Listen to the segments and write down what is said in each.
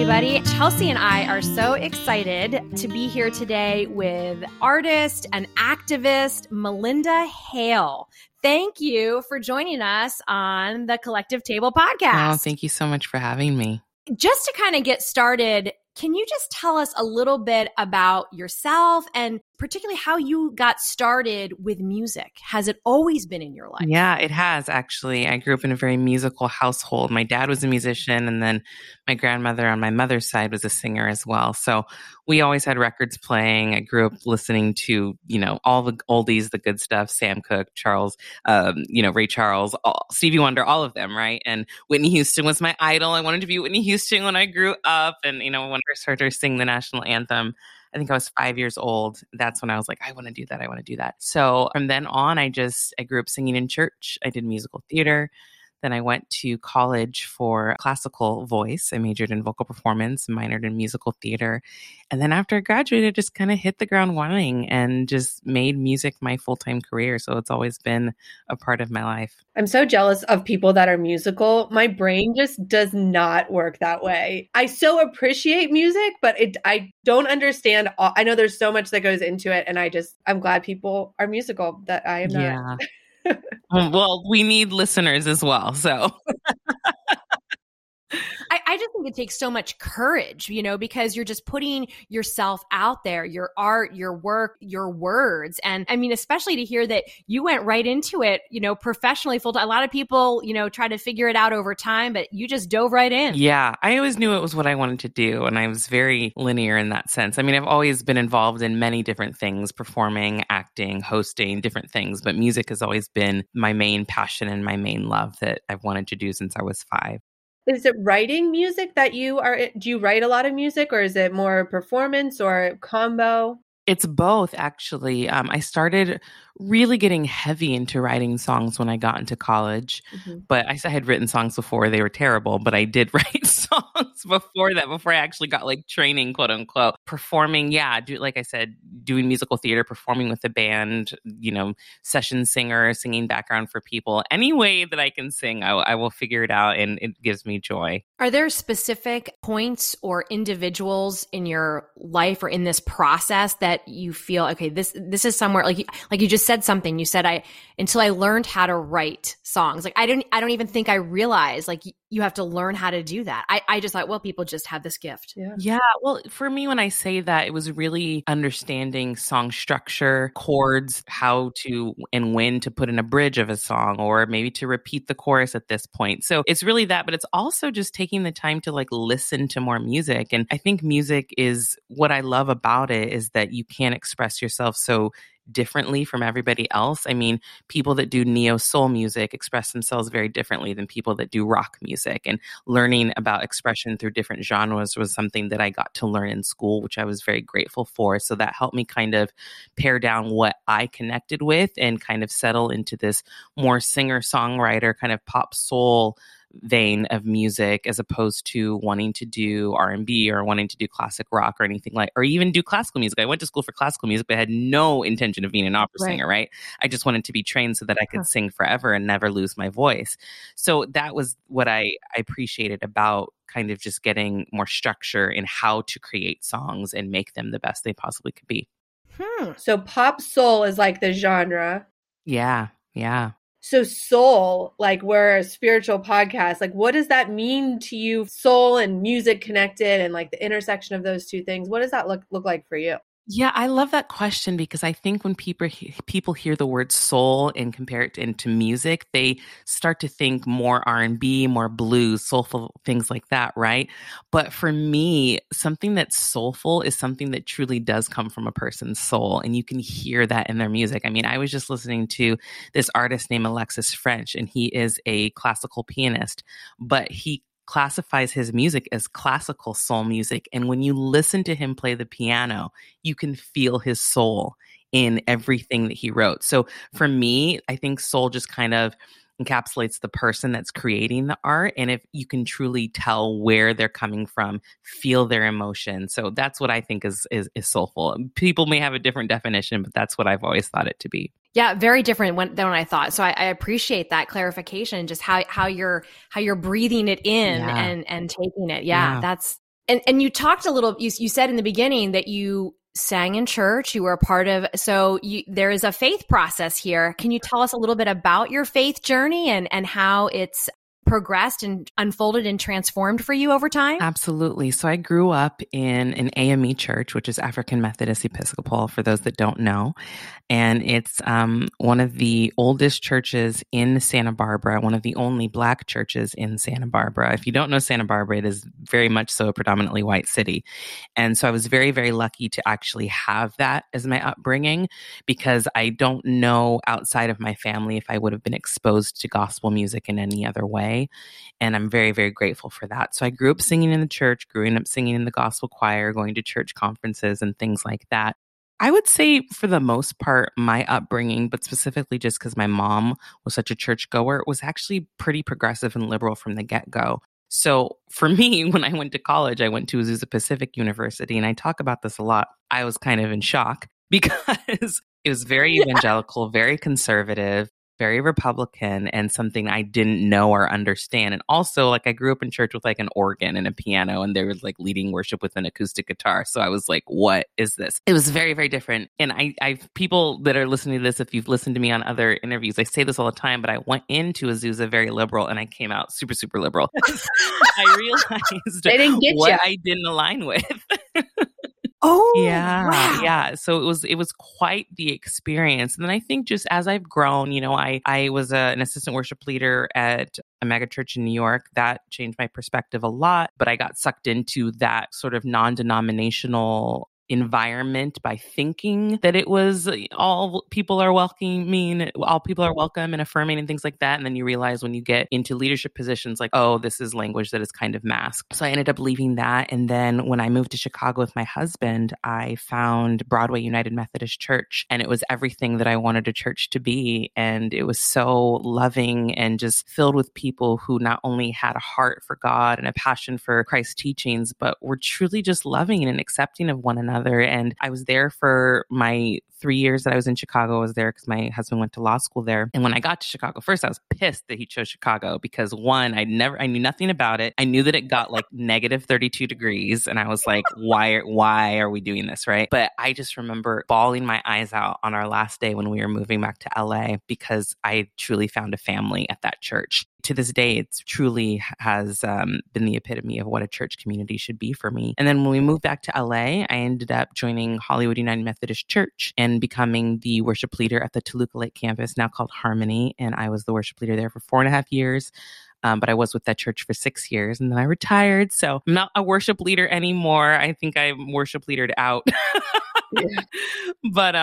everybody. Chelsea and I are so excited to be here today with artist and activist Melinda Hale. Thank you for joining us on the Collective Table podcast. Oh, thank you so much for having me. Just to kind of get started, can you just tell us a little bit about yourself and particularly how you got started with music? Has it always been in your life? Yeah, it has actually. I grew up in a very musical household. My dad was a musician, and then my grandmother on my mother's side was a singer as well. So we always had records playing. I grew up listening to, all the oldies, the good stuff, Sam Cooke, Charles, Ray Charles, Stevie Wonder, all of them, right? And Whitney Houston was my idol. I wanted to be Whitney Houston when I grew up. And, when I started to sing the national anthem, I think I was 5 years old. That's when I was like, I want to do that. I want to do that. So from then on, I grew up singing in church. I did musical theater. Then I went to college for classical voice. I majored in vocal performance, minored in musical theater. And then after I graduated, I just kind of hit the ground running and just made music my full-time career. So it's always been a part of my life. I'm so jealous of people that are musical. My brain just does not work that way. I so appreciate music, but I don't understand. I know there's so much that goes into it. And I'm glad people are musical, that I am not. Yeah. Well, we need listeners as well. So I just think it takes so much courage, because you're just putting yourself out there, your art, your work, your words. And I mean, especially to hear that you went right into it, professionally full time. A lot of people, try to figure it out over time, but you just dove right in. Yeah, I always knew it was what I wanted to do. And I was very linear in that sense. I mean, I've always been involved in many different things, performing, acting, hosting, different things. But music has always been my main passion and my main love that I've wanted to do since I was 5. Is it writing music that do you write a lot of music, or is it more performance or combo? It's both, actually. I started really getting heavy into writing songs when I got into college. Mm-hmm. But I had written songs before. They were terrible, but I did write songs before that, before I actually got training, quote unquote. Performing, like I said, doing musical theater, performing with a band, session singer, singing background for people. Any way that I can sing, I will figure it out, and it gives me joy. Are there specific points or individuals in your life or in this process that you feel, okay, this is somewhere, like you just said something, you said, until I learned how to write songs, I don't even think I realized, you have to learn how to do that. I just thought, well, people just have this gift. Yeah. Well, for me, when I say that, it was really understanding song structure, chords, how to and when to put in a bridge of a song, or maybe to repeat the chorus at this point. So it's really that, but it's also just taking the time to listen to more music. And I think music is what I love about it, is that you can express yourself so differently from everybody else. I mean, people that do neo soul music express themselves very differently than people that do rock music. And learning about expression through different genres was something that I got to learn in school, which I was very grateful for. So that helped me kind of pare down what I connected with and kind of settle into this more singer-songwriter kind of pop soul vein of music, as opposed to wanting to do R&B or wanting to do classic rock or anything or even do classical music. I went to school for classical music, but I had no intention of being an opera singer, right? I just wanted to be trained so that I could sing forever and never lose my voice. So that was what I appreciated about kind of just getting more structure in how to create songs and make them the best they possibly could be. So pop soul is the genre. Yeah. So soul, we're a spiritual podcast. What does that mean to you? Soul and music connected, and the intersection of those two things. What does that look like for you? Yeah, I love that question, because I think when people hear the word soul and compare it into music, they start to think more R&B, more blues, soulful things like that, right? But for me, something that's soulful is something that truly does come from a person's soul, and you can hear that in their music. I mean, I was just listening to this artist named Alexis French, and he is a classical pianist, but he classifies his music as classical soul music. And when you listen to him play the piano, you can feel his soul in everything that he wrote. So for me, I think soul just kind of encapsulates the person that's creating the art. And if you can truly tell where they're coming from, feel their emotion. So that's what I think is soulful. People may have a different definition, but that's what I've always thought it to be. Yeah, very different than what I thought. So I appreciate that clarification, just how you're breathing it in and taking it. Yeah, And you talked a little, you said in the beginning that you sang in church, you were a part of, there is a faith process here. Can you tell us a little bit about your faith journey and how it's progressed and unfolded and transformed for you over time? Absolutely. So I grew up in an AME church, which is African Methodist Episcopal, for those that don't know. And it's one of the oldest churches in Santa Barbara, one of the only Black churches in Santa Barbara. If you don't know Santa Barbara, it is very much so a predominantly white city. And so I was very, very lucky to actually have that as my upbringing, because I don't know outside of my family if I would have been exposed to gospel music in any other way. And I'm very, very grateful for that. So I grew up singing in the church, growing up singing in the gospel choir, going to church conferences and things like that. I would say for the most part, my upbringing, but specifically just because my mom was such a churchgoer, was actually pretty progressive and liberal from the get-go. So for me, when I went to college, I went to Azusa Pacific University, and I talk about this a lot. I was kind of in shock because it was very evangelical, very conservative, very Republican, and something I didn't know or understand. And also, like, I grew up in church with like an organ and a piano, and they were like leading worship with an acoustic guitar. So I was like, what is this? It was very, very different. And I've people that are listening to this, if you've listened to me on other interviews, I say this all the time, but I went into Azusa very liberal and I came out super, super liberal. I realized they didn't get what you. I didn't align with. Oh, yeah. wow. Yeah. So it was quite the experience. And then I think just as I've grown, I was an assistant worship leader at a mega church in New York. That changed my perspective a lot, but I got sucked into that sort of non-denominational environment by thinking that it was all people are welcoming, all people are welcome and affirming and things like that. And then you realize when you get into leadership positions, like, oh, this is language that is kind of masked. So I ended up leaving that. And then when I moved to Chicago with my husband, I found Broadway United Methodist Church, and it was everything that I wanted a church to be. And it was so loving and just filled with people who not only had a heart for God and a passion for Christ's teachings, but were truly just loving and accepting of one another. And I was there for my 3 years that I was in Chicago. I was there because my husband went to law school there. And when I got to Chicago, first I was pissed that he chose Chicago because one, I knew nothing about it. I knew that it got like negative 32 degrees. And I was like, why are we doing this? Right. But I just remember bawling my eyes out on our last day when we were moving back to LA because I truly found a family at that church. To this day, it truly has been the epitome of what a church community should be for me. And then when we moved back to LA, I ended up joining Hollywood United Methodist Church and becoming the worship leader at the Toluca Lake campus, now called Harmony. And I was the worship leader there for 4.5 years. But I was with that church for 6 years, and then I retired. So I'm not a worship leader anymore. I think I'm worship leadered out. Yeah. But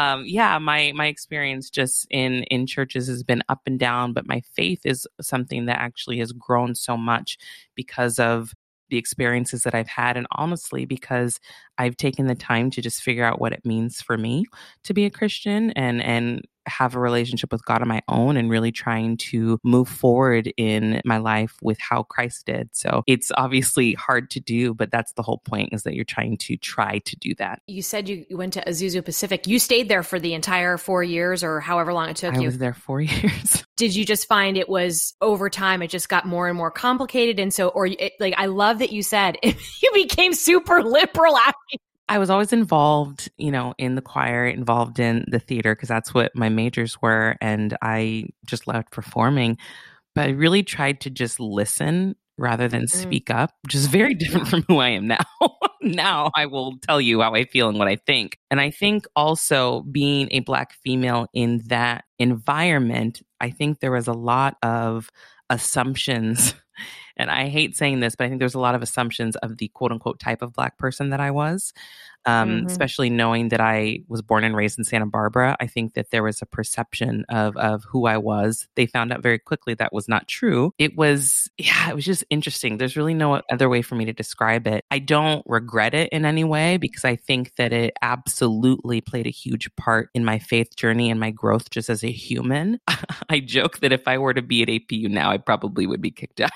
my experience just in churches has been up and down, but my faith is something that actually has grown so much because of the experiences that I've had, and honestly because I've taken the time to just figure out what it means for me to be a Christian and have a relationship with God on my own, and really trying to move forward in my life with how Christ did. So it's obviously hard to do, but that's the whole point, is that you're trying to do that. You said you went to Azusa Pacific. You stayed there for the entire 4 years or however long it took you. I was there 4 years. Did you just find it was over time, it just got more and more complicated? And so, I love that you said you became super liberal after. I was always involved, in the choir, involved in the theater, because that's what my majors were. And I just loved performing. But I really tried to just listen rather than speak up, which is very different from who I am now. Now I will tell you how I feel and what I think. And I think also being a Black female in that environment, I think there was a lot of assumptions. And I hate saying this, but I think there's a lot of assumptions of the quote unquote type of Black person that I was, especially knowing that I was born and raised in Santa Barbara. I think that there was a perception of who I was. They found out very quickly that was not true. It was just interesting. There's really no other way for me to describe it. I don't regret it in any way because I think that it absolutely played a huge part in my faith journey and my growth just as a human. I joke that if I were to be at APU now, I probably would be kicked out.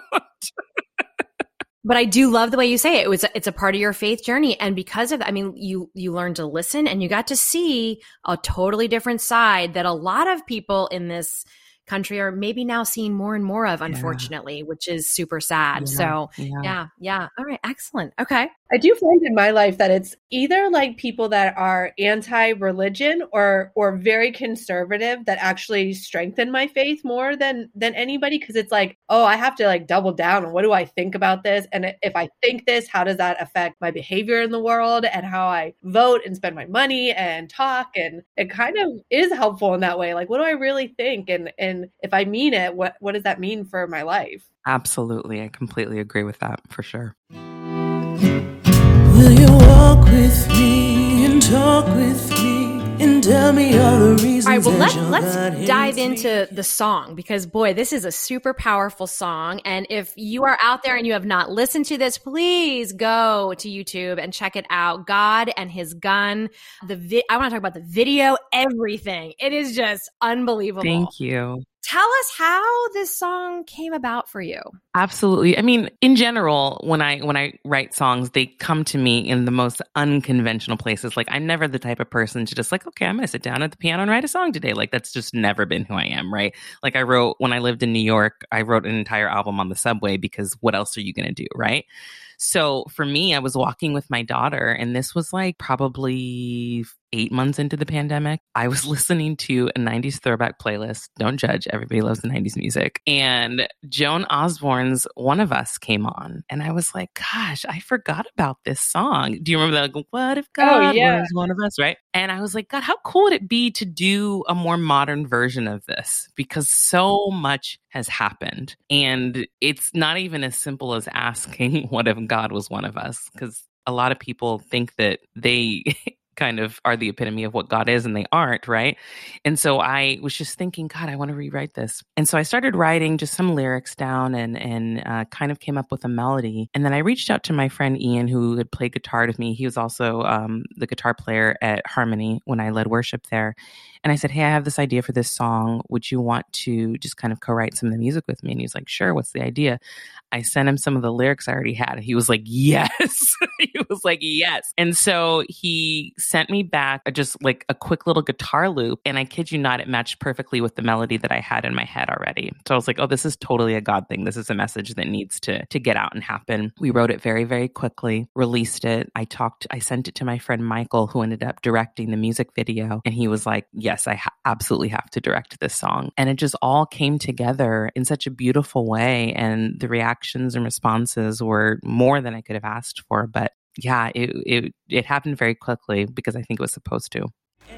But I do love the way you say it. It's a part of your faith journey. And because of that, you learned to listen and you got to see a totally different side that a lot of people in this country are maybe now seeing more and more of, unfortunately, which is super sad. So yeah. All right. Excellent. Okay. I do find in my life that it's either like people that are anti-religion or very conservative that actually strengthen my faith more than anybody, because it's like, oh, I have to like double down on what do I think about this, and if I think this, how does that affect my behavior in the world and how I vote and spend my money and talk, and it kind of is helpful in that way. Like, what do I really think, and if I mean it, what does that mean for my life? Absolutely, I completely agree with that for sure. Will you walk with me and talk with me and tell me all the reasons? All right, well, let's dive into the song, because boy, this is a super powerful song. And if you are out there and you have not listened to this, please go to YouTube and check it out. God and His Gun. I want to talk about the video, everything. It is just unbelievable. Thank you. Tell us how this song came about for you. Absolutely. I mean, in general, when I write songs, they come to me in the most unconventional places. Like, I'm never the type of person to just like, okay, I'm going to sit down at the piano and write a song today. Like, that's just never been who I am, right? Like, when I lived in New York, I wrote an entire album on the subway, because what else are you going to do, right? So for me, I was walking with my daughter, and this was like probably 8 months into the pandemic. I was listening to a 90s throwback playlist. Don't judge. Everybody loves the 90s music. And Joan Osborne's One of Us came on. And I was like, gosh, I forgot about this song. Do you remember that? Like, what if God was one of us, right? And I was like, God, how cool would it be to do a more modern version of this? Because so much has happened. And it's not even as simple as asking, what if God was one of us? Because a lot of people think that they kind of are the epitome of what God is, and they aren't, right? And so I was just thinking, God, I want to rewrite this. And so I started writing just some lyrics down and kind of came up with a melody. And then I reached out to my friend Ian, who had played guitar with me. He was also the guitar player at Harmony when I led worship there. And I said, hey, I have this idea for this song. Would you want to just kind of co-write some of the music with me? And he was like, sure, what's the idea? I sent him some of the lyrics I already had. He was like, yes. He was like, yes. And so he sent me back just like a quick little guitar loop. And I kid you not, it matched perfectly with the melody that I had in my head already. So I was like, oh, this is totally a God thing. This is a message that needs to get out and happen. We wrote it very, very quickly, released it. I sent it to my friend Michael, who ended up directing the music video. And he was like, yes, I absolutely have to direct this song. And it just all came together in such a beautiful way. And the reactions and responses were more than I could have asked for. But yeah, it happened very quickly because I think it was supposed to.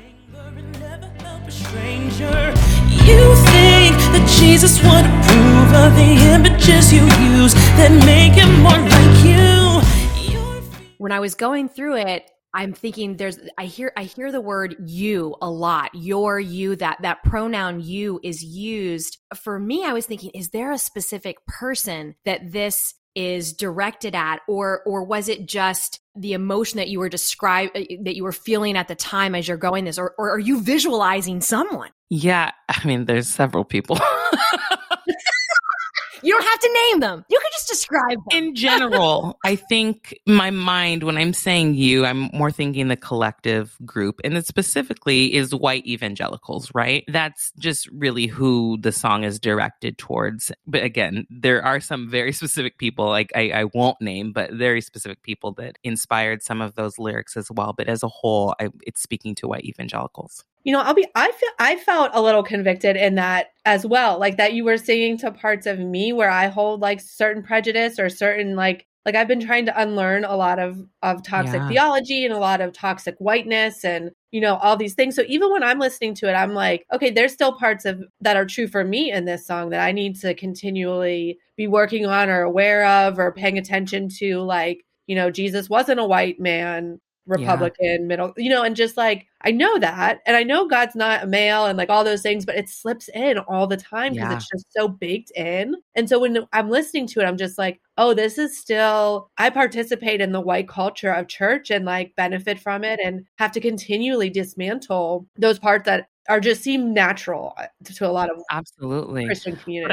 You think that Jesus would approve of the images you use that make him more like you? When I was going through it, I'm thinking I hear the word you a lot. Your, you, that pronoun you is used. For me, I was thinking, is there a specific person that this is directed at, or was it just the emotion that you were that you were feeling at the time as you're going this, or are you visualizing someone? Yeah, I mean, there's several people. You don't have to name them. You can just describe them. In general, I think my mind, when I'm saying you, I'm more thinking the collective group. And it specifically is white evangelicals, right? That's just really who the song is directed towards. But again, there are some very specific people, like I won't name, but very specific people that inspired some of those lyrics as well. But as a whole, it's speaking to white evangelicals. You know, I felt a little convicted in that as well. Like that you were singing to parts of me where I hold like certain prejudice or certain like I've been trying to unlearn a lot of toxic theology and a lot of toxic whiteness and, you know, all these things. So even when I'm listening to it, I'm like, okay, there's still parts of that are true for me in this song that I need to continually be working on or aware of or paying attention to. Like, you know, Jesus wasn't a white man, Republican, middle, you know, and just like, I know that. And I know God's not a male and like all those things, but it slips in all the time because it's just so baked in. And so when I'm listening to it, I'm just like, oh, this is still, I participate in the white culture of church and like benefit from it and have to continually dismantle those parts that are just seem natural to a lot of absolutely Christian community.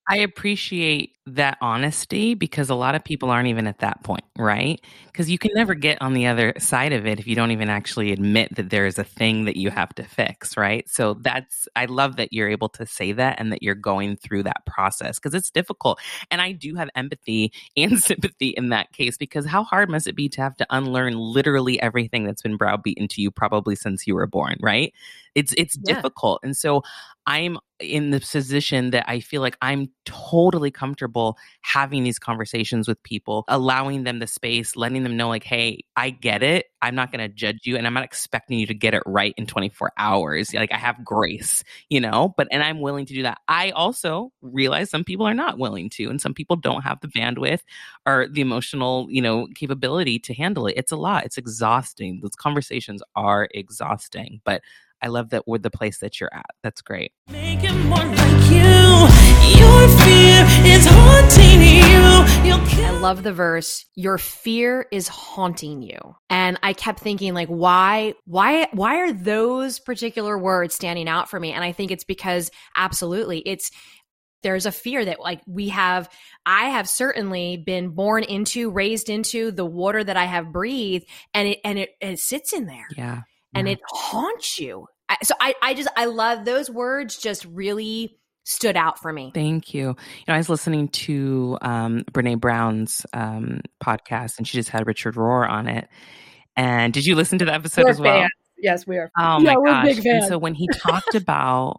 I appreciate that honesty because a lot of people aren't even at that point, right? Because you can never get on the other side of it if you don't even actually admit that there is a thing that you have to fix, right? So I love that you're able to say that and that you're going through that process because it's difficult. And I do have empathy and sympathy in that case because how hard must it be to have to unlearn literally everything that's been browbeaten to you probably since you were born, right? It's difficult. And so I'm in the position that I feel like I'm totally comfortable having these conversations with people, allowing them the space, letting them know like, hey, I get it. I'm not going to judge you and I'm not expecting you to get it right in 24 hours. Like I have grace, and I'm willing to do that. I also realize some people are not willing to, and some people don't have the bandwidth or the emotional, capability to handle it. It's a lot. It's exhausting. Those conversations are exhausting, but I love that we're the place that you're at. That's great. Make it more like you. Your fear is haunting you. I love the verse, your fear is haunting you. And I kept thinking like, why are those particular words standing out for me? And I think it's because absolutely there's a fear that like I have certainly been born into, raised into the water that I have breathed and it sits in there. Yeah. And it haunts you. So I love those words just really stood out for me. Thank you. I was listening to Brene Brown's podcast and she just had Richard Rohr on it. And did you listen to the episode as well? Fans. Yes, we are. Oh my gosh. Big fans. And so when he talked about,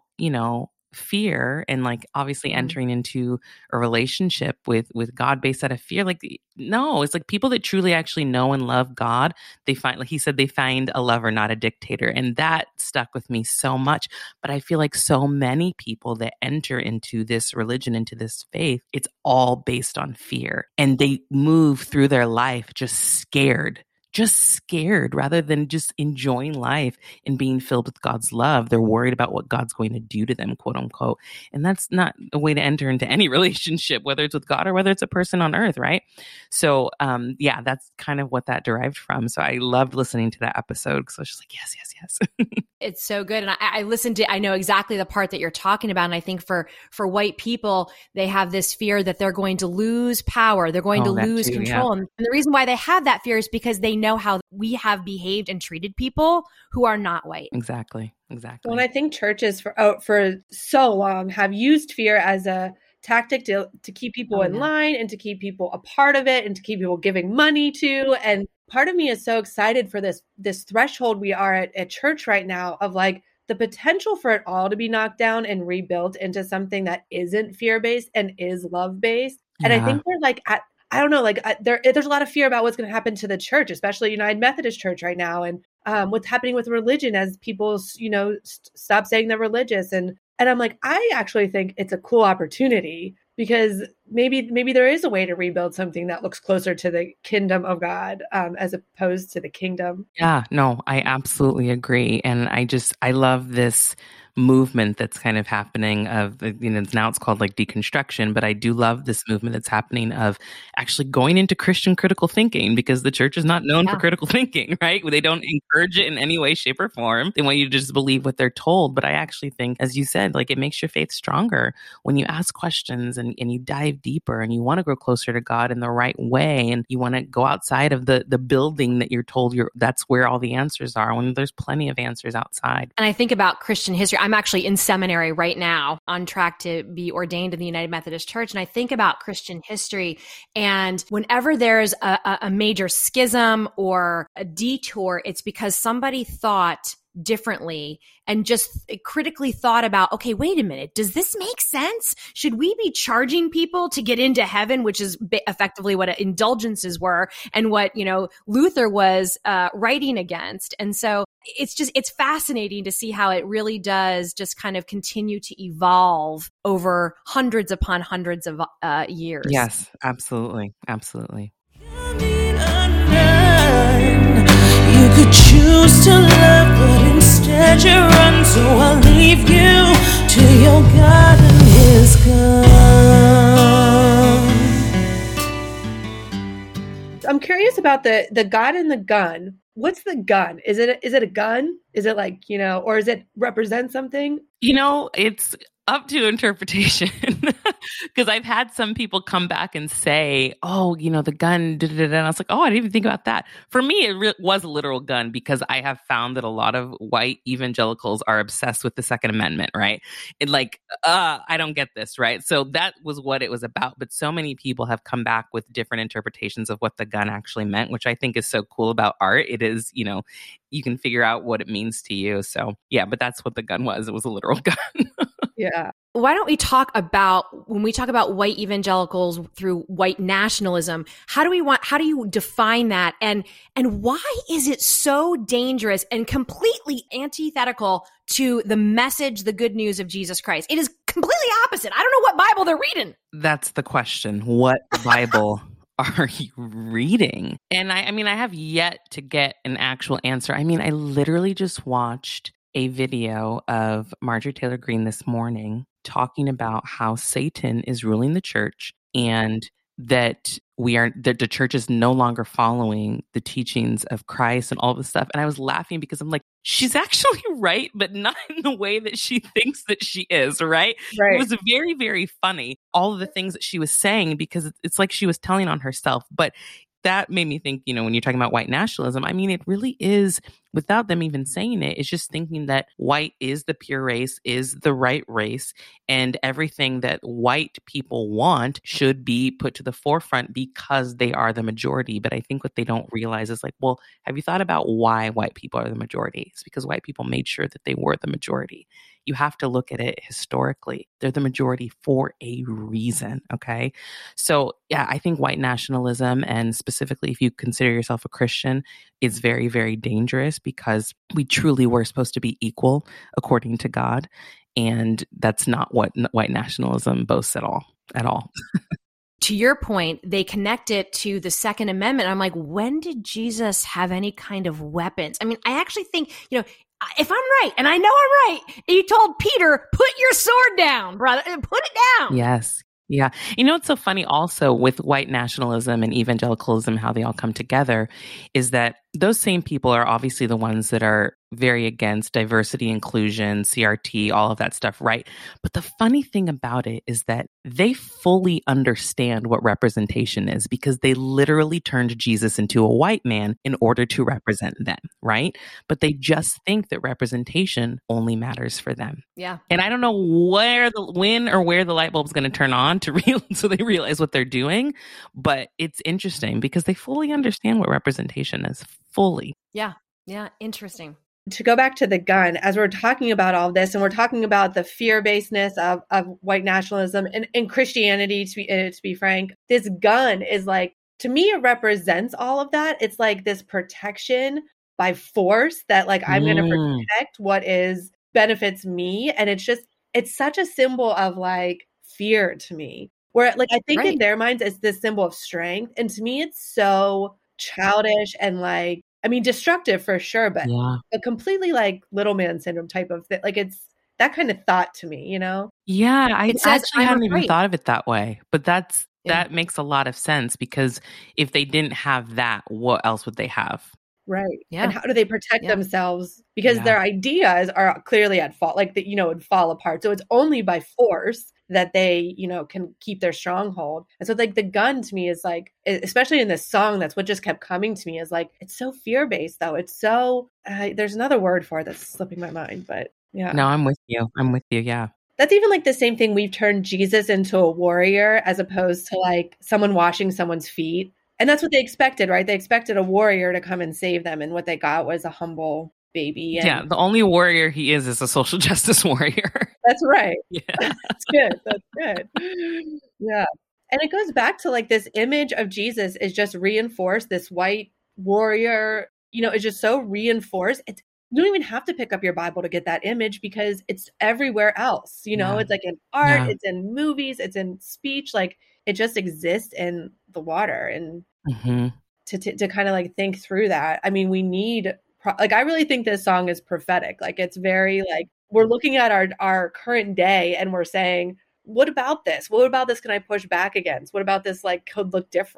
fear and like obviously entering into a relationship with God based out of fear, like no, it's like people that truly actually know and love God, they find, like he said, they find a lover, not a dictator. And that stuck with me so much. But I feel like so many people that enter into this religion, into this faith, it's all based on fear. And they move through their life just scared rather than just enjoying life and being filled with God's love. They're worried about what God's going to do to them, quote unquote. And that's not a way to enter into any relationship, whether it's with God or whether it's a person on earth, right? So, that's kind of what that derived from. So I loved listening to that episode because I was just like, yes. It's so good. And I listened to, I know exactly the part that you're talking about. And I think for white people, they have this fear that they're going to lose power. They're going to lose control. Yeah. And the reason why they have that fear is because they know how we have behaved and treated people who are not white. Exactly. Well, and I think churches for so long have used fear as a tactic to keep people in line and to keep people a part of it and to keep people giving money to. And part of me is so excited for this threshold we are at church right now of like the potential for it all to be knocked down and rebuilt into something that isn't fear-based and is love-based. Yeah. And I think we're like I don't know, like there's a lot of fear about what's going to happen to the church, especially United Methodist Church right now, and what's happening with religion as people, stop saying they're religious. And I'm like, I actually think it's a cool opportunity because maybe there is a way to rebuild something that looks closer to the kingdom of God as opposed to the kingdom. Yeah, no, I absolutely agree. And I love this movement that's kind of happening of, now it's called like deconstruction, but I do love this movement that's happening of actually going into Christian critical thinking because the church is not known for critical thinking, right? They don't encourage it in any way, shape, or form. They want you to just believe what they're told. But I actually think, as you said, like it makes your faith stronger when you ask questions and you dive deeper and you want to grow closer to God in the right way. And you want to go outside of the building that you're told that's where all the answers are, when there's plenty of answers outside. And I think about Christian history. I'm actually in seminary right now, on track to be ordained in the United Methodist Church. And I think about Christian history. And whenever there's a major schism or a detour, it's because somebody thought differently and just critically thought about, okay, wait a minute, does this make sense? Should we be charging people to get into heaven, which is effectively what indulgences were and what, Luther was writing against. And so it's fascinating to see how it really does just kind of continue to evolve over hundreds upon hundreds of years. Yes, absolutely. Absolutely. You could choose to love, but instead you run. So I'll leave you to your God and his gun. I'm curious about the God and the gun. What's the gun? Is it a gun? Is it like, or does it represent something? It's up to interpretation. Because I've had some people come back and say, oh, the gun, da, da, da. And I was like, oh, I didn't even think about that. For me, it was a literal gun because I have found that a lot of white evangelicals are obsessed with the Second Amendment, right? It I don't get this, right? So that was what it was about. But so many people have come back with different interpretations of what the gun actually meant, which I think is so cool about art. It is, you can figure out what it means to you. So yeah, but that's what the gun was. It was a literal gun. Yeah. Why don't we talk about, when we talk about white evangelicals through white nationalism, how do you define that? And why is it so dangerous and completely antithetical to the message, the good news of Jesus Christ? It is completely opposite. I don't know what Bible they're reading. That's the question. What Bible are you reading? And I have yet to get an actual answer. I literally just watched a video of Marjorie Taylor Greene this morning talking about how Satan is ruling the church and that the church is no longer following the teachings of Christ and all this stuff. And I was laughing because I'm like, she's actually right, but not in the way that she thinks that she is, right? Right. It was very, very funny, all of the things that she was saying, because it's like she was telling on herself. But that made me think, when you're talking about white nationalism, it really is, without them even saying it, it's just thinking that white is the pure race, is the right race, and everything that white people want should be put to the forefront because they are the majority. But I think what they don't realize is well, have you thought about why white people are the majority? It's because white people made sure that they were the majority. You have to look at it historically. They're the majority for a reason, okay? So yeah, I think white nationalism, and specifically if you consider yourself a Christian, is very, very dangerous because we truly were supposed to be equal according to God. And that's not what white nationalism boasts at all. To your point, they connect it to the Second Amendment. I'm like, when did Jesus have any kind of weapons? I actually think, if I'm right, and I know I'm right, he told Peter, put your sword down, brother, put it down. Yes. Yeah. It's so funny also with white nationalism and evangelicalism, how they all come together, is that those same people are obviously the ones that are very against diversity, inclusion, CRT, all of that stuff, right? But the funny thing about it is that they fully understand what representation is because they literally turned Jesus into a white man in order to represent them, right? But they just think that representation only matters for them. Yeah. And I don't know when or where the light bulb is going to turn on so they realize what they're doing. But it's interesting because they fully understand what representation is. Fully. Yeah. Yeah. Interesting. To go back to the gun, as we're talking about all this, and we're talking about the fear-basedness of white nationalism and Christianity, to be frank, this gun is to me, it represents all of that. It's like this protection by force that I'm going to protect what benefits me. And it's such a symbol of fear to me, where I think in their minds, it's this symbol of strength. And to me, it's so childish and destructive for sure, but a completely little man syndrome type of thing. It's that kind of thought to me, Yeah, I says, actually hadn't even thought of it that way, but that makes a lot of sense because if they didn't have that, what else would they have? Right. Yeah. And how do they protect themselves? Because their ideas are clearly at fault, would fall apart. So it's only by force that they, can keep their stronghold. And so the gun to me is especially in this song, that's what just kept coming to me is it's so fear-based though. It's so, there's another word for it that's slipping my mind, but yeah. No, I'm with you. Yeah. That's even the same thing. We've turned Jesus into a warrior as opposed to someone washing someone's feet. And that's what they expected, right? They expected a warrior to come and save them. And what they got was a humble baby. And the only warrior he is a social justice warrior. That's right. Yeah. That's good. Yeah. And it goes back to this image of Jesus is just reinforced. This white warrior, is just so reinforced. You don't even have to pick up your Bible to get that image because it's everywhere else. It's in art, it's in movies, it's in speech. It just exists in the water. And to kind of think through that, we need, I really think this song is prophetic. It's very we're looking at our current day and we're saying, what about this? What about this can I push back against? What about this could look different?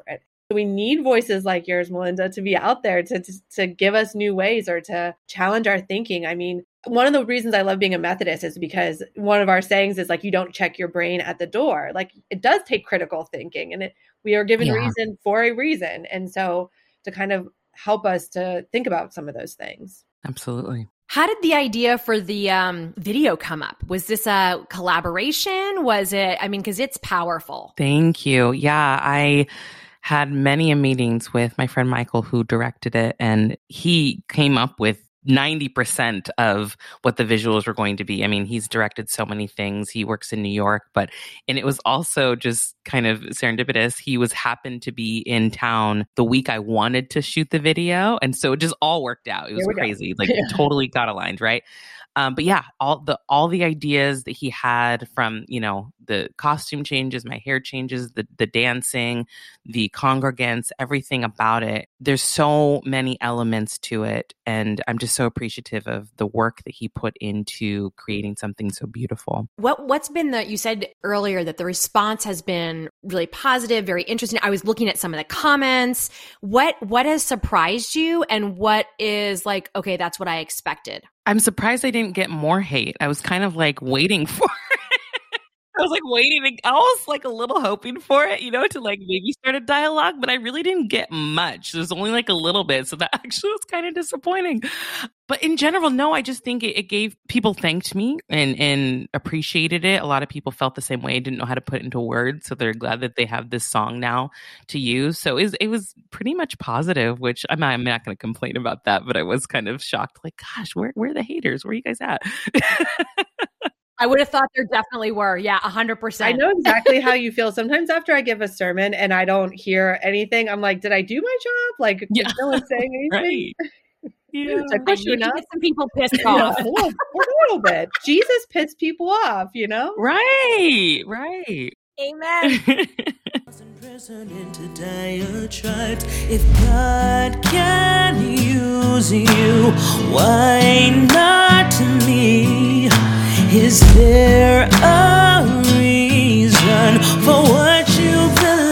We need voices like yours, Melinda, to be out there to give us new ways or to challenge our thinking. I mean, one of the reasons I love being a Methodist is because one of our sayings is like, you don't check your brain at the door. Like, it does take critical thinking, and we are given reason for a reason. And so to kind of help us to think about some of those things. Absolutely. How did the idea for the video come up? Was this a collaboration? Was it, I mean, because it's powerful. Thank you. Yeah, I had many meetings with my friend Michael, who directed it, and he came up with 90% of what the visuals were going to be. I mean, he's directed so many things. He works in New York, and it was also just kind of serendipitous. He happened to be in town the week I wanted to shoot the video. And so it just all worked out. It was crazy. Like it totally got aligned, right? But yeah, all the ideas that he had from, the costume changes, my hair changes, the dancing, the congregants, everything about it. There's so many elements to it. And I'm just so appreciative of the work that he put into creating something so beautiful. What's been you said earlier that the response has been really positive, very interesting. I was looking at some of the comments. What has surprised you, and what is like, okay, that's what I expected? I'm surprised I didn't get more hate. I was kind of like waiting for it. I was like waiting. I was like a little hoping for it, to like maybe start a dialogue, but I really didn't get much. There's only like a little bit. So that actually was kind of disappointing. But in general, no, I just think it gave people thanked me and appreciated it. A lot of people felt the same way, didn't know how to put it into words. So they're glad that they have this song now to use. So it was pretty much positive, which I'm not going to complain about that, but I was kind of shocked. Like, gosh, where are the haters? Where are you guys at? I would have thought there definitely were. Yeah, 100%. I know exactly how you feel. Sometimes after I give a sermon and I don't hear anything, I'm like, did I do my job? Like, is no one saying anything? Right. Yeah. I push you enough? Get some people pissed off. A little bit. Jesus pissed people off, Right. Amen. Into diatribes. If God can use you, why not me? Is there a reason for what you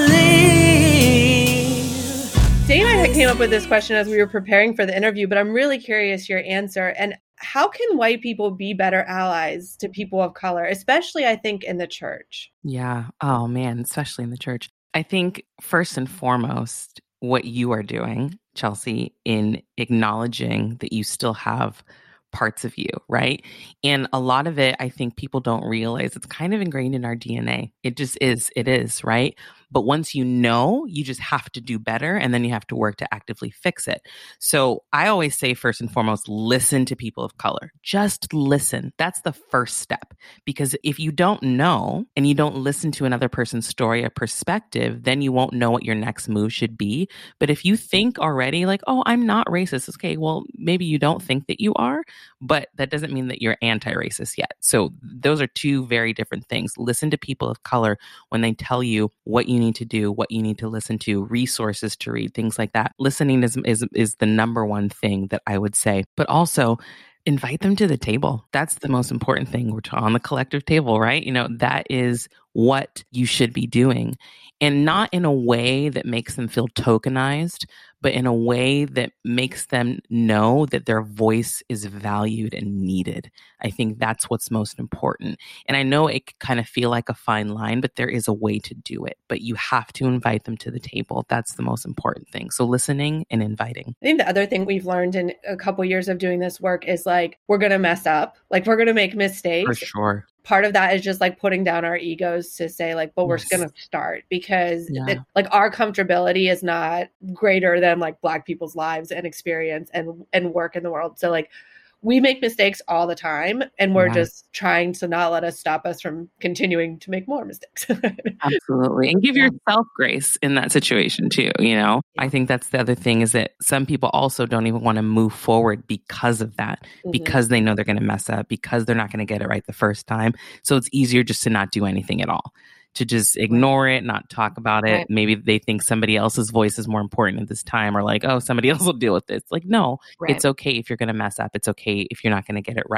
believe? Dana came up with this question as we were preparing for the interview, but I'm really curious your answer. And how can white people be better allies to people of color, especially, I think, in the church? Yeah. Oh, man, especially in the church. I think first and foremost, what you are doing, Chelsea, in acknowledging that you still have parts of you, right? And a lot of it, I think people don't realize it's kind of ingrained in our DNA. It just is. It is, right? But once you just have to do better, and then you have to work to actively fix it. So I always say, first and foremost, listen to people of color. Just listen. That's the first step. Because if you don't know and you don't listen to another person's story or perspective, then you won't know what your next move should be. But if you think already like, oh, I'm not racist. Okay, well, maybe you don't think that you are, but that doesn't mean that you're anti-racist yet. So those are two very different things. Listen to people of color when they tell you what you need to do, what you need to listen to, resources to read, things like that. Listening is the number one thing that I would say. But also invite them to the table. That's the most important thing. We're on the collective table, right? That is what you should be doing. And not in a way that makes them feel tokenized, but in a way that makes them know that their voice is valued and needed. I think that's what's most important. And I know it can kind of feel like a fine line, but there is a way to do it. But you have to invite them to the table. That's the most important thing. So listening and inviting. I think the other thing we've learned in a couple of years of doing this work is like, we're going to mess up. Like, we're going to make mistakes. For sure. Part of that is just like putting down our egos to say like, but we're going to start because like our comfortability is not greater than like Black people's lives and experience and work in the world. So like we make mistakes all the time, and we're just trying to not let us stop us from continuing to make more mistakes. Absolutely. And give yourself grace in that situation too. I think that's the other thing, is that some people also don't even want to move forward because of that, because they know they're going to mess up, because they're not going to get it right the first time. So it's easier just to not do anything at all, to just ignore it, not talk about it. Right. Maybe they think somebody else's voice is more important at this time, or like, oh, somebody else will deal with this. Like, no, It's okay if you're going to mess up. It's okay if you're not going to get it right.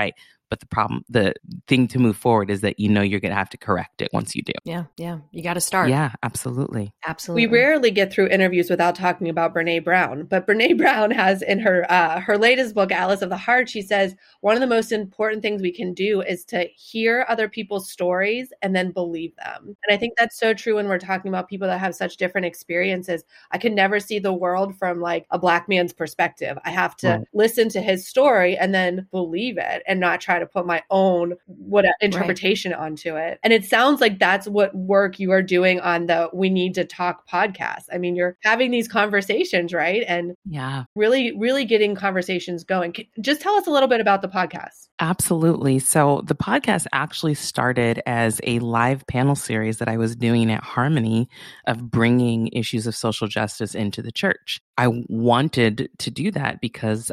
But the thing to move forward is that you're going to have to correct it once you do. Yeah. You got to start. Yeah, absolutely. Absolutely. We rarely get through interviews without talking about Brene Brown, but Brene Brown has in her latest book, Atlas of the Heart, she says one of the most important things we can do is to hear other people's stories and then believe them. And I think that's so true when we're talking about people that have such different experiences. I can never see the world from like a Black man's perspective. I have to listen to his story and then believe it and not try to put my own interpretation onto it. And it sounds like that's what work you are doing on the We Need to Talk podcast. I mean, you're having these conversations, right? And really, really getting conversations going. Just tell us a little bit about the podcast. Absolutely. So the podcast actually started as a live panel series that I was doing at Harmony of bringing issues of social justice into the church. I wanted to do that because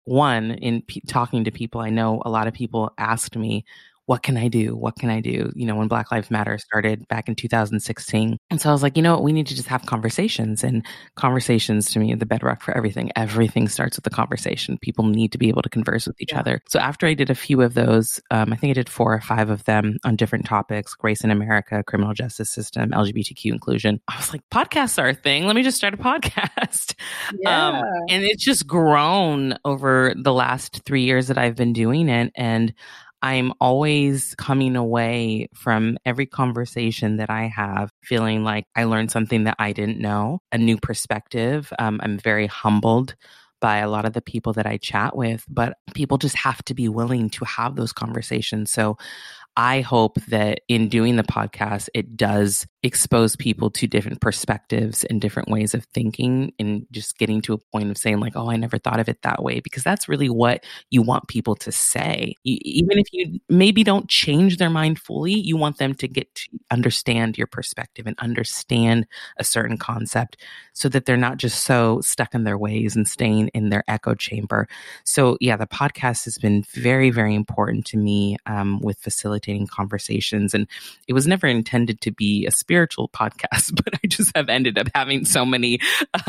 talking to people, I know a lot of people asked me, what can I do? What can I do? When Black Lives Matter started back in 2016. And so I was like, we need to just have conversations. And conversations to me are the bedrock for everything. Everything starts with a conversation. People need to be able to converse with each other. So after I did a few of those, I think I did 4 or 5 of them on different topics, race in America, criminal justice system, LGBTQ inclusion. I was like, podcasts are a thing. Let me just start a podcast. Yeah. And it's just grown over the last 3 years that I've been doing it. And I'm always coming away from every conversation that I have feeling like I learned something that I didn't know, a new perspective. I'm very humbled by a lot of the people that I chat with, but people just have to be willing to have those conversations. So I hope that in doing the podcast, it does expose people to different perspectives and different ways of thinking and just getting to a point of saying like, oh, I never thought of it that way, because that's really what you want people to say. Even if you maybe don't change their mind fully, you want them to get to understand your perspective and understand a certain concept so that they're not just so stuck in their ways and staying in their echo chamber. So yeah, the podcast has been very, very important to me with facilitating conversations. And it was never intended to be a spiritual podcast, but I just have ended up having so many,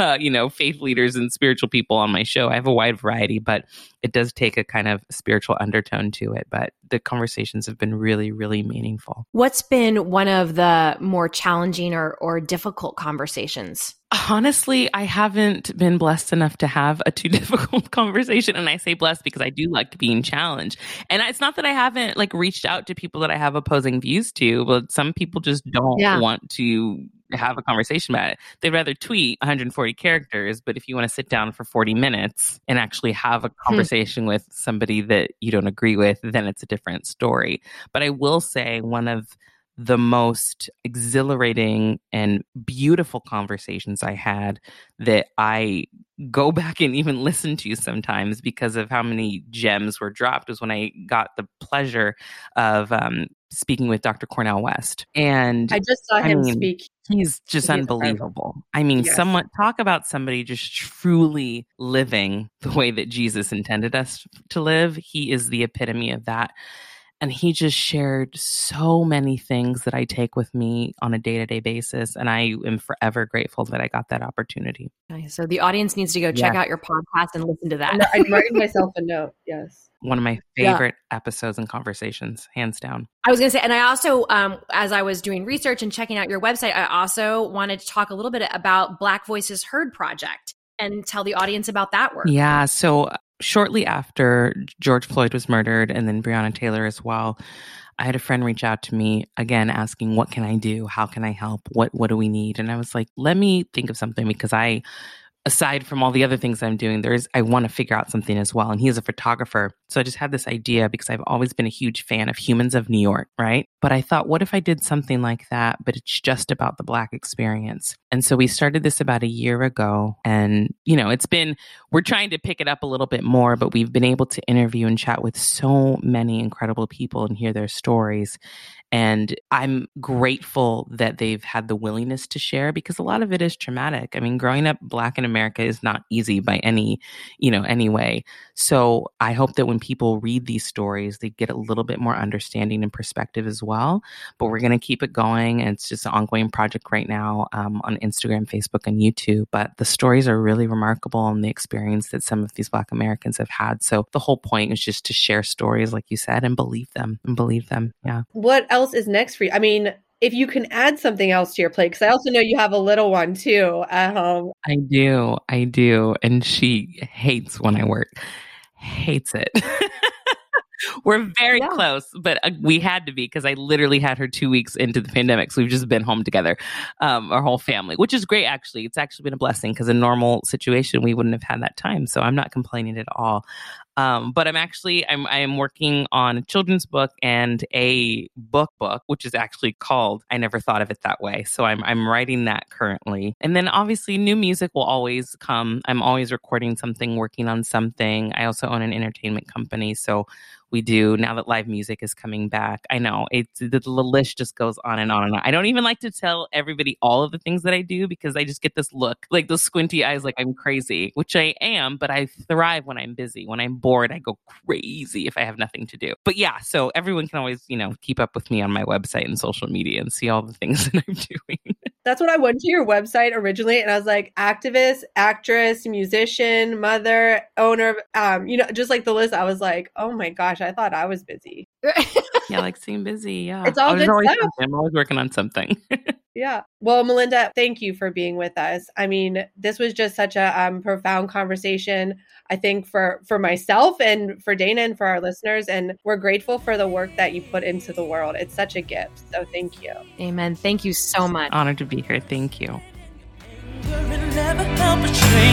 faith leaders and spiritual people on my show. I have a wide variety, but it does take a kind of spiritual undertone to it. But the conversations have been really, really meaningful. What's been one of the more challenging or difficult conversations? Honestly, I haven't been blessed enough to have a too difficult conversation. And I say blessed because I do like being challenged. And it's not that I haven't reached out to people that I have opposing views to, but some people just don't want to have a conversation about it. They'd rather tweet 140 characters, but if you want to sit down for 40 minutes and actually have a conversation with somebody that you don't agree with, then it's a different story. But I will say one of the most exhilarating and beautiful conversations I had that I go back and even listen to sometimes because of how many gems were dropped was when I got the pleasure of speaking with Dr. Cornel West. And I just saw him speak. He's just unbelievable. I mean, talk about somebody just truly living the way that Jesus intended us to live. He is the epitome of that. And he just shared so many things that I take with me on a day-to-day basis. And I am forever grateful that I got that opportunity. Nice. So the audience needs to go check out your podcast and listen to that. I'm writing myself a note. Yes. One of my favorite episodes and conversations, hands down. I was going to say, and I also, as I was doing research and checking out your website, I also wanted to talk a little bit about Black Voices Heard Project and tell the audience about that work. Yeah. So shortly after George Floyd was murdered and then Breonna Taylor as well, I had a friend reach out to me again asking, what can I do? How can I help? What do we need? And I was like, let me think of something, because aside from all the other things I'm doing, I want to figure out something as well. And he is a photographer. So I just had this idea because I've always been a huge fan of Humans of New York, right? But I thought, what if I did something like that, but it's just about the Black experience? And so we started this about a year ago. And, we're trying to pick it up a little bit more, but we've been able to interview and chat with so many incredible people and hear their stories. And I'm grateful that they've had the willingness to share, because a lot of it is traumatic. I mean, growing up Black in America is not easy by any way. So I hope that when people read these stories, they get a little bit more understanding and perspective as well. But we're going to keep it going. And it's just an ongoing project right now on Instagram, Facebook, and YouTube. But the stories are really remarkable, and the experience experience that some of these Black Americans have had. So the whole point is just to share stories, like you said, and believe them. Yeah. What else is next for you? I mean, if you can add something else to your plate, because I also know you have a little one too at home. I do. And she hates when I work. Hates it. We're very close, but we had to be because I literally had her 2 weeks into the pandemic. So we've just been home together, our whole family, which is great, actually. It's actually been a blessing because in a normal situation, we wouldn't have had that time. So I'm not complaining at all. But I am working on a children's book and a book, which is actually called I Never Thought of It That Way. So I'm writing that currently. And then obviously new music will always come. I'm always recording something, working on something. I also own an entertainment company. So we do, now that live music is coming back. I know the list just goes on and on and on. I don't even like to tell everybody all of the things that I do because I just get this look, like those squinty eyes, like I'm crazy, which I am, but I thrive when I'm busy. When I'm bored, I go crazy if I have nothing to do. But yeah, so everyone can always, keep up with me on my website and social media and see all the things that I'm doing. That's what I went to your website originally. And I was like, activist, actress, musician, mother, owner, just like the list. I was like, oh my gosh, I thought I was busy. Yeah, like seeing busy. Yeah. It's all good stuff. I'm always working on something. Yeah. Well, Melinda, thank you for being with us. I mean, this was just such a profound conversation, I think, for myself and for Dana and for our listeners. And we're grateful for the work that you put into the world. It's such a gift. So thank you. Amen. Thank you so much. Honored to be here. Thank you. Never help a